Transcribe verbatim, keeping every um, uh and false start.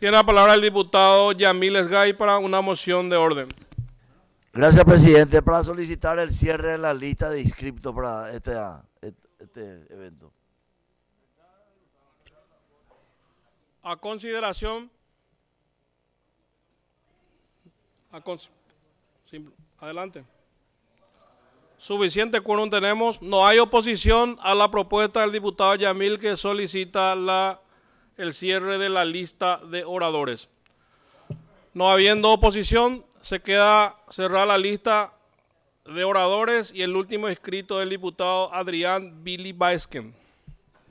Tiene la palabra el diputado Yamil Esgay para una moción de orden. Gracias, presidente. Para solicitar el cierre de la lista de inscriptos para este, este evento. A consideración. A cons sí, adelante. Suficiente quórum tenemos. No hay oposición a la propuesta del diputado Yamil que solicita la, el cierre de la lista de oradores. No habiendo oposición, se queda cerrada la lista de oradores y el último escrito del diputado Adrián Billy Baesken.